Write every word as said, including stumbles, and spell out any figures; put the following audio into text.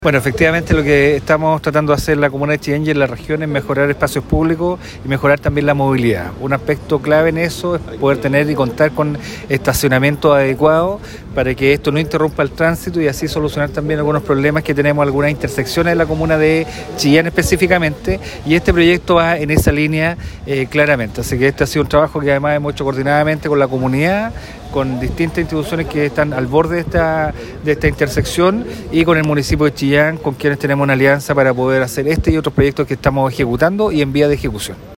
Bueno, efectivamente lo que estamos tratando de hacer en la comuna de Chillán y en la región es mejorar espacios públicos y mejorar también la movilidad. Un aspecto clave en eso es poder tener y contar con estacionamiento adecuado para que esto no interrumpa el tránsito y así solucionar también algunos problemas que tenemos, algunas intersecciones en la comuna de Chillán específicamente, y este proyecto va en esa línea eh, claramente. Así que este ha sido un trabajo que además hemos hecho coordinadamente con la comunidad, con distintas instituciones que están al borde de esta, de esta intersección y con el municipio de Chillán, con quienes tenemos una alianza para poder hacer este y otros proyectos que estamos ejecutando y en vía de ejecución.